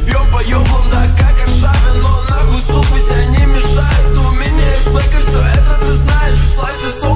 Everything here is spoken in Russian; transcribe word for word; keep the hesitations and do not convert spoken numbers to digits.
бьем по ёблам, да как Аршавин. Но нахуй суп, ведь они мешают. У меня есть свек, и все это ты знаешь. Слышишь,